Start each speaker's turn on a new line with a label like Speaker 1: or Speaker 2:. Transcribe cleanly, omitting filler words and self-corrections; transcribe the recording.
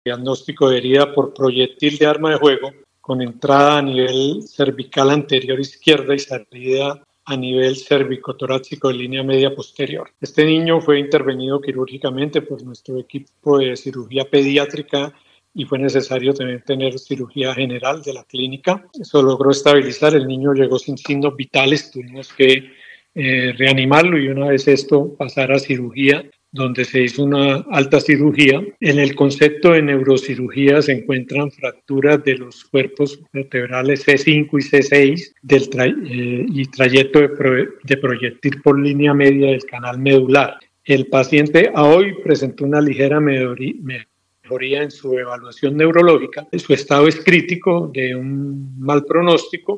Speaker 1: diagnóstico de herida por proyectil de arma de fuego con entrada a nivel cervical anterior izquierda y salida a nivel cervicotorácico de línea media posterior. Este niño fue intervenido quirúrgicamente por nuestro equipo de cirugía pediátrica y fue necesario también tener cirugía general de la clínica. Eso logró estabilizar, el niño llegó sin signos vitales, tuvimos que reanimarlo y una vez esto pasar a cirugía, donde se hizo una alta cirugía. En el concepto de neurocirugía se encuentran fracturas de los cuerpos vertebrales C5 y C6 y trayecto de proyectil por línea media del canal medular. El paciente a hoy presentó una ligera mejoría en su evaluación neurológica. Su estado es crítico, de un mal pronóstico,